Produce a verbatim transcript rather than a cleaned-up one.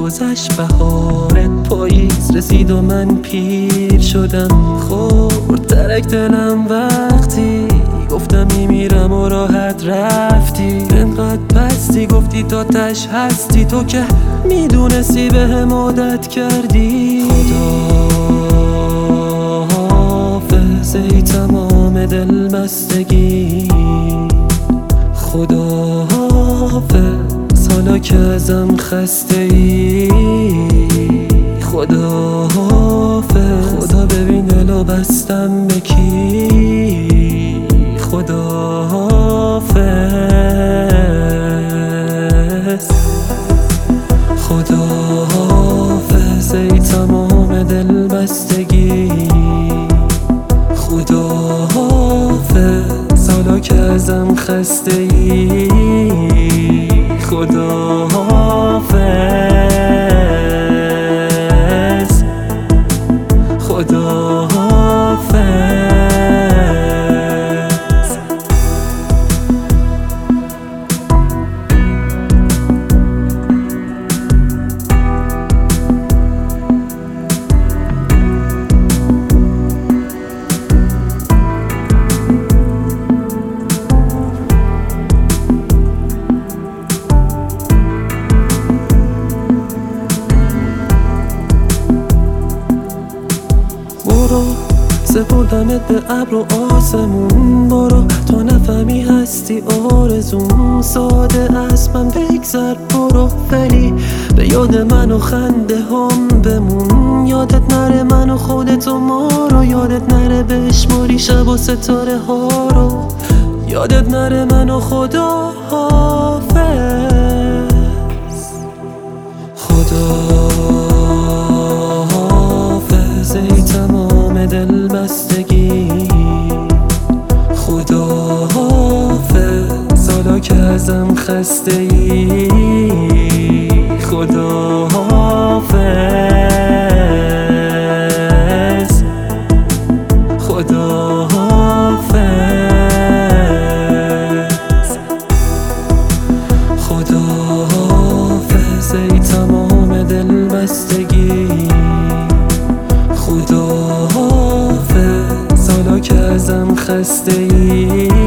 گذشت بهارت، پاییز رسید و من پیر شدم. خورد ترک دلم وقتی گفتم میمیرم و راحت رفتی. انقدر پستی گفتی تا تش هستی، تو که میدونستی به هم عادت کردی. خداحافظ ای تمام دل بستگی، خداحافظ حالا که ازم خسته ای. خداحافظ خدا ببین دلو بستم به کی. خداحافظ خداحافظ ای تمام دل بستگی، خداحافظ حالا که ازم خسته ای. خداحافظ خداحافظ برو سپردمت به ابر و آسمون، برو تا نفهمی هستی آرزوم. ساده از من بگذر برو، ولی به یاد من و خنده هم بمون. یادت نره من و خودت و ما رو، یادت نره بشماری شب و ستاره ها رو. یادت نره من و خدا حافظ. خدا ای تمام دل بستگی، خداحافظ حالا که ازم خسته ای. خداحافظ خداحافظ خداحافظ ای تمام دل بستگی، خداحافظ حالا که ازم خسته ای.